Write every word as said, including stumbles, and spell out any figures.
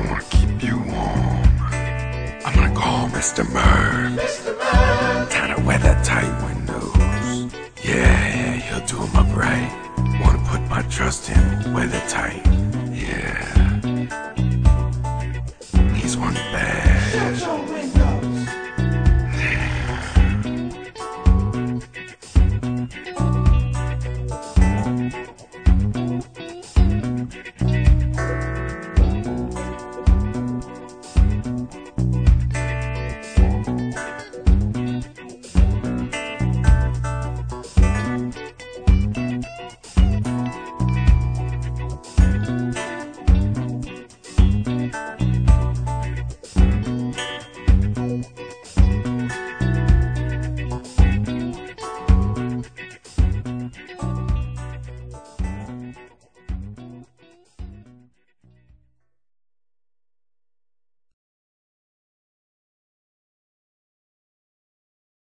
wanna keep you warm. I'm gonna call Mister Merv. Mister Merv. Kind of weather tight windows. Yeah, he'll do 'em up right. Wanna put my trust in weather tight. Yeah.